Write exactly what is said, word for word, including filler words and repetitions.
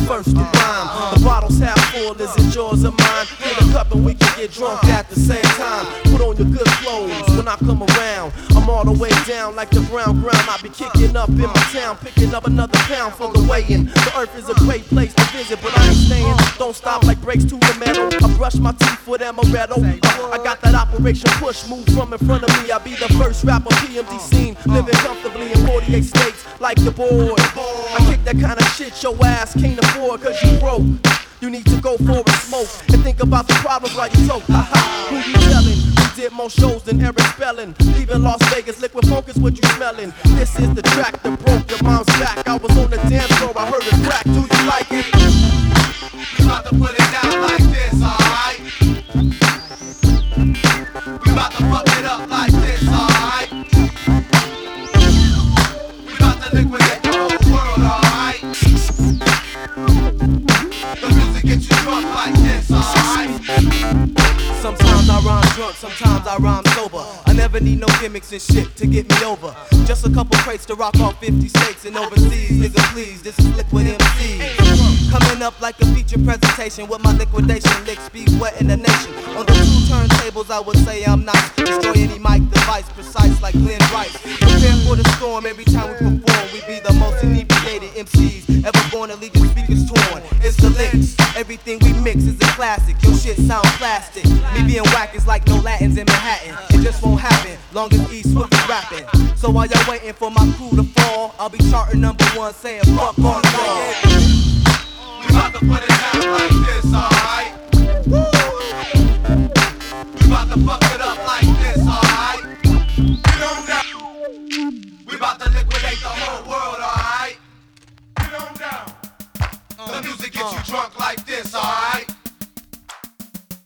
first to rhyme. The bottle's half full, is it yours or mine? Get a cup and we can get drunk at the same time. Put on your good clothes when I come around. I'm all the way down like the brown ground. I be kicking up in my town, picking up another pound for the weigh-in. The earth is a great place to visit, but I ain't staying. Don't stop like brakes to the metal. I brush my teeth with amaretto. Uh, I got that Operation Push move from in front of me. I be the first rapper P M D scene, living comfortably in forty-eight states like your boy. I kick that kind of shit your ass can't afford cause you broke. You need to go for a smoke and think about the problems while you talk. Who you telling? We did more shows than Eric Spelling. Leaving Las Vegas, liquid funk is what you smelling. This is the track that broke your mom's back. I was on the dance floor, I heard it crack. Do you like it? We about to put it down like this, alright? We about to fuck it up like this, alright? We about to liquidate the whole world, alright? The music gets you drunk like this, alright? Sometimes I rhyme drunk, sometimes I rhyme sober. I never need no gimmicks and shit to get me over. Just a couple crates to rock off fifty states and overseas. Nigga please, this is Liquid M C. Coming up like a feature presentation with my liquidation licks be wet in the nation. On the two turntables I would say I'm nice. Destroy any mic device, precise like Glenn Rice. Prepare for the storm every time we perform. We be the most inebriated M Cs ever born to leave your speakers torn. It's the licks, everything we mix is a classic. Your shit sound plastic. Me being whack is like no Latins in Manhattan. It just won't happen, long as E Swift is rapping. So while y'all waiting for my crew to fall, I'll be charting number one saying fuck on y'all. We about to put it down like this, alright? We about to fuck it up like this, alright? Get on down. We about to liquidate the whole world, alright? Get on down. The music gets you drunk like this, alright?